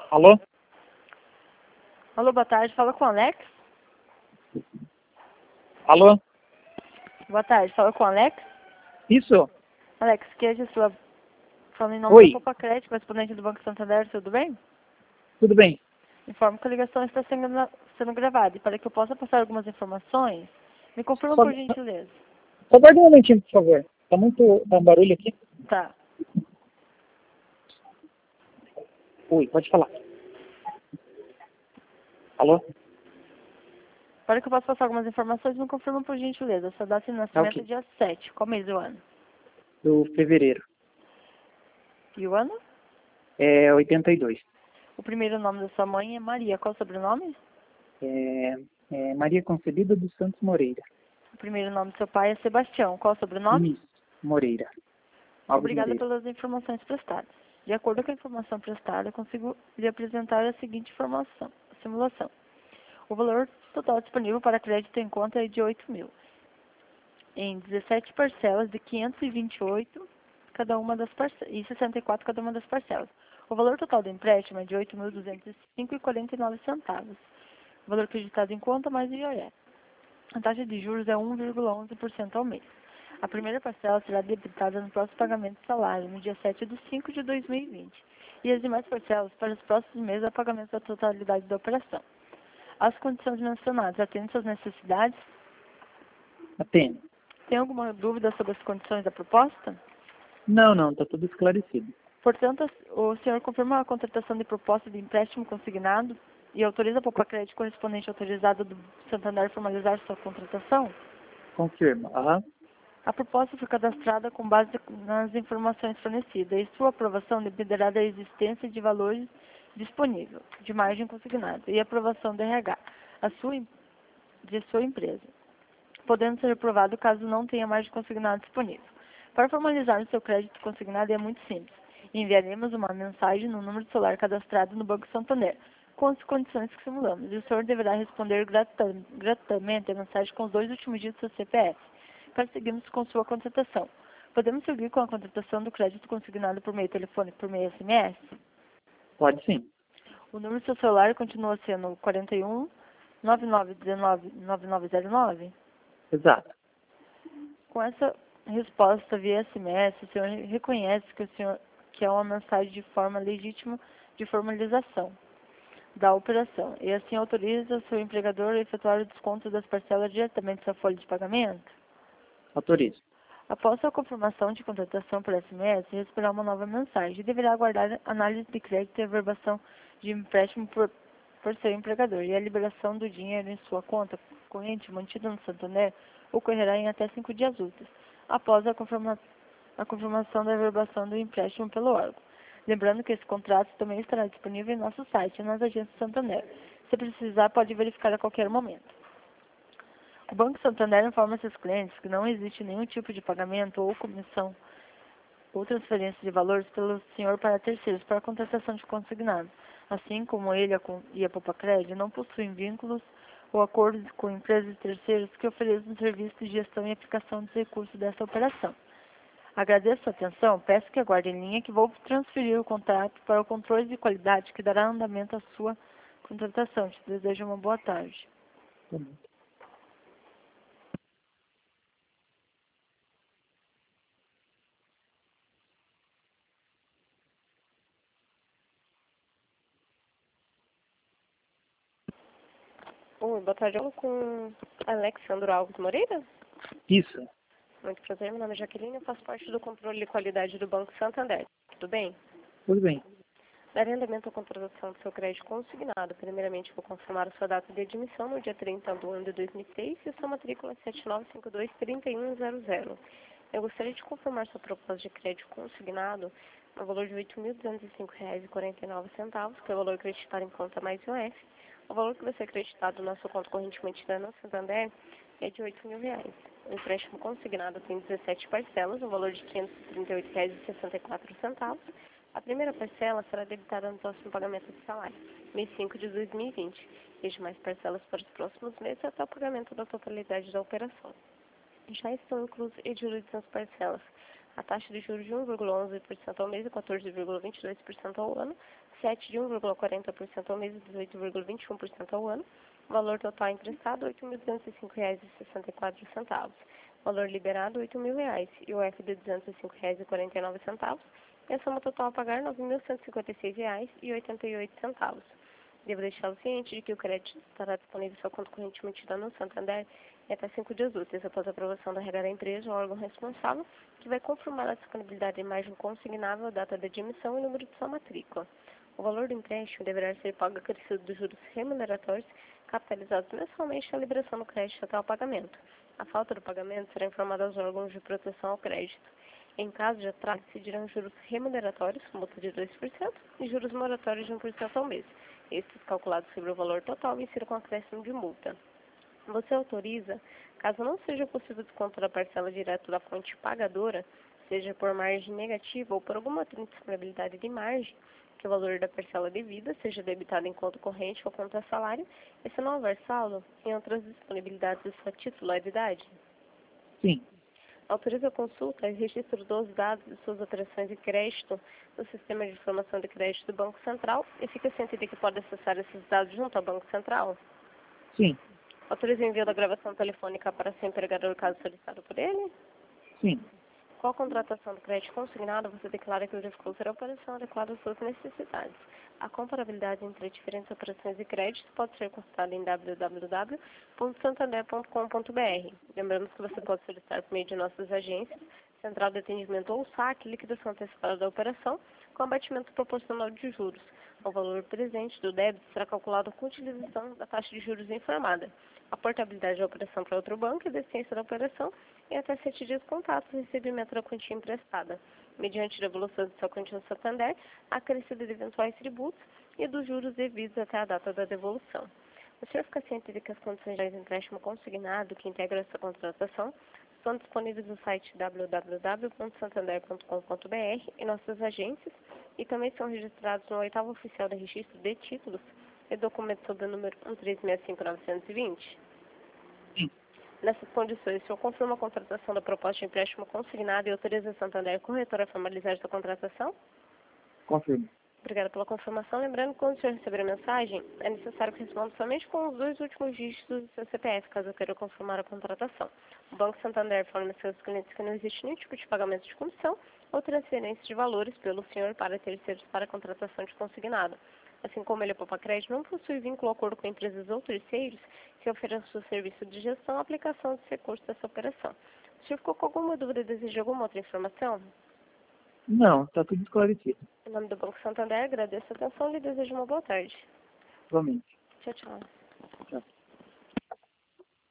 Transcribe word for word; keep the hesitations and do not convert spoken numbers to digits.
Alô? Alô, boa tarde. Fala com o Alex. Alô? Boa tarde. Fala com o Alex. Isso? Alex, que é a sua... Falando em nome Oi. da Copa Crédito, correspondente do Banco Santander, tudo bem? Tudo bem? Informo que a ligação está sendo, sendo gravada. E para que eu possa passar algumas informações, me confirma Só, por gentileza. só guarda um momentinho, por favor. Tá muito tá um barulho aqui. Tá. Oi, pode falar. Alô? Para que eu possa passar algumas informações, me confirma por gentileza. Sua data de nascimento ok. é dia sete. Qual mês do ano? Do fevereiro. E o ano? É oitenta e dois. O primeiro nome da sua mãe é Maria. Qual o sobrenome? É, é Maria Concebida dos Santos Moreira. O primeiro nome do seu pai é Sebastião. Qual o sobrenome? Isso. Moreira. Alves Obrigada Moreira. pelas informações prestadas. De acordo com a informação prestada, eu consigo lhe apresentar a seguinte informação, simulação. O valor total disponível para crédito em conta é de oito mil, em dezessete parcelas de quinhentos e vinte e oito cada uma das parcelas, e sessenta e quatro cada uma das parcelas. O valor total do empréstimo é de oito mil duzentos e cinco reais e quarenta e nove centavos. O valor acreditado em conta mais I O F. A taxa de juros é um vírgula onze por cento ao mês. A primeira parcela será debitada no próximo pagamento de salário, no dia sete de cinco de dois mil e vinte. E as demais parcelas para os próximos meses a pagamento da totalidade da operação. As condições mencionadas atendem suas necessidades? Atende. Tem alguma dúvida sobre as condições da proposta? Não, não, tá tudo esclarecido. Portanto, o senhor confirma a contratação de proposta de empréstimo consignado e autoriza a Poupa Crédito correspondente autorizado do Santander a formalizar sua contratação? Confirma. Aham. A proposta foi cadastrada com base nas informações fornecidas e sua aprovação dependerá da existência de valores disponíveis, de margem consignada e aprovação do R H a sua, de sua empresa, podendo ser aprovado caso não tenha margem consignada disponível. Para formalizar o seu crédito consignado é muito simples. Enviaremos uma mensagem no número de celular cadastrado no Banco Santander, com as condições que simulamos, e o senhor deverá responder gratuitamente gratuitamente a mensagem com os dois últimos dígitos do seu C P F. Para seguirmos com sua contratação. Podemos seguir com a contratação do crédito consignado por meio telefônico, por meio S M S? Pode sim. O número do seu celular continua sendo quarenta e um, nove nove um nove, nove nove zero nove? Exato. Com essa resposta via S M S, o senhor reconhece que, o senhor, que é uma mensagem de forma legítima de formalização da operação e assim autoriza o seu empregador a efetuar o desconto das parcelas diretamente da sua folha de pagamento? Autorizo. Após a confirmação de contratação por S M S, receberá uma nova mensagem e deverá aguardar análise de crédito e averbação de empréstimo por, por seu empregador. E a liberação do dinheiro em sua conta corrente mantida no Santander ocorrerá em até cinco dias úteis, após a, confirma, a confirmação da averbação do empréstimo pelo órgão. Lembrando que esse contrato também estará disponível em nosso site e nas agências Santander. Se precisar, pode verificar a qualquer momento. O Banco Santander informa seus clientes que não existe nenhum tipo de pagamento ou comissão ou transferência de valores pelo senhor para terceiros para a contratação de consignado. Assim como ele e a Poupa Crédito não possuem vínculos ou acordos com empresas e terceiros que ofereçam serviços de gestão e aplicação dos recursos dessa operação. Agradeço a atenção, peço que aguarde em linha que vou transferir o contato para o controle de qualidade que dará andamento à sua contratação. Te desejo uma boa tarde. Tá bom. Oi, boa tarde. Eu com Alexandro Alves Moreira. Isso. Muito prazer, meu nome é Jaqueline, eu faço parte do controle de qualidade do Banco Santander. Tudo bem? Tudo bem. Darei andamento à contratação do seu crédito consignado. Primeiramente, vou confirmar a sua data de admissão no dia trinta do ano de dois mil e seis e a sua matrícula é sete nove cinco dois, três um zero zero. Eu gostaria de confirmar sua proposta de crédito consignado no valor de oito mil duzentos e cinco reais e quarenta e nove centavos, que é o valor acreditado em conta mais I O F. O valor que vai ser acreditado na sua conta corrente mantida no Santander é de oito mil reais. O empréstimo consignado tem dezessete parcelas, no valor de quinhentos e trinta e oito reais e sessenta e quatro centavos. A primeira parcela será debitada no próximo pagamento de salário, mês cinco de dois mil e vinte, e as demais parcelas para os próximos meses até o pagamento da totalidade da operação. Já estão inclusas e diluídas as parcelas a taxa de juros de um vírgula onze por cento ao mês e quatorze vírgula vinte e dois por cento ao ano, sete de um vírgula quarenta por cento ao mês e dezoito vírgula vinte e um por cento ao ano, valor total emprestado oito mil duzentos e cinco reais e sessenta e quatro centavos, valor liberado oito mil reais e o F de duzentos e cinco reais e quarenta e nove centavos, e a soma total a pagar nove mil cento e cinquenta e seis reais e oitenta e oito centavos. Devo deixá-lo ciente de que o crédito estará disponível em sua conta corrente mantida no Santander e até cinco dias úteis após a aprovação da regra da empresa ou órgão responsável, que vai confirmar a disponibilidade de imagem consignável, data de admissão e número de sua matrícula. O valor do empréstimo deverá ser pago acrescido dos juros remuneratórios capitalizados mensalmente na liberação do crédito até o pagamento. A falta do pagamento será informada aos órgãos de proteção ao crédito. Em caso de atraso, incidirão juros remuneratórios, multa de dois por cento, e juros moratórios de um por cento ao mês. Estes calculados sobre o valor total e serão com acréscimo de multa. Você autoriza, caso não seja possível desconto da parcela direto da fonte pagadora, seja por margem negativa ou por alguma outra indisponibilidade de margem, que o valor da parcela devida seja debitado em conta corrente ou conta salário, e se não houver saldo, em outras disponibilidades de sua titularidade? Sim. Autoriza a consulta e registro dos dados de suas operações de crédito no Sistema de Informação de Crédito do Banco Central e fica ciente de que pode acessar esses dados junto ao Banco Central? Sim. Autoriza o envio da gravação telefônica para seu empregador caso solicitado por ele? Sim. Qual contratação do crédito consignado você declara que verificou ser a operação adequada às suas necessidades? A comparabilidade entre diferentes operações de crédito pode ser consultada em w w w ponto santander ponto com ponto b r. Lembramos que você pode solicitar por meio de nossas agências, central de atendimento ou saque, liquidação antecipada da operação, com abatimento proporcional de juros. O valor presente do débito será calculado com utilização da taxa de juros informada. A portabilidade da operação para outro banco e desciência da operação em até sete dias contatos o recebimento da quantia emprestada, mediante devolução de sua quantia no Santander, acrescida de eventuais tributos e dos juros devidos até a data da devolução. O senhor fica ciente de que as condições de empréstimo consignado que integram essa contratação estão disponíveis no site w w w ponto santander ponto com ponto b r e nossas agências, e também são registrados no oitavo oficial de registro de títulos e documento sob o número um três seis cinco nove dois zero? Sim. Nessas condições, o senhor confirma a contratação da proposta de empréstimo consignado e autoriza a Santander Corretora a formalizar essa contratação? Confirmo. Obrigada pela confirmação. Lembrando que quando o senhor receber a mensagem, é necessário que responda somente com os dois últimos dígitos do seu C P F, caso queira confirmar a contratação. O Banco Santander informa seus clientes que não existe nenhum tipo de pagamento de comissão ou transferência de valores pelo senhor para terceiros para a contratação de consignado. Assim como ele, a Poupa Crédito, não possui vínculo ou acordo com empresas ou terceiros que ofereçam o serviço de gestão ou aplicação dos recursos dessa operação. O senhor ficou com alguma dúvida e deseja alguma outra informação? Não, está tudo esclarecido. Em nome do Banco Santander, agradeço a atenção e lhe desejo uma boa tarde. Igualmente. Tchau, tchau. Tchau.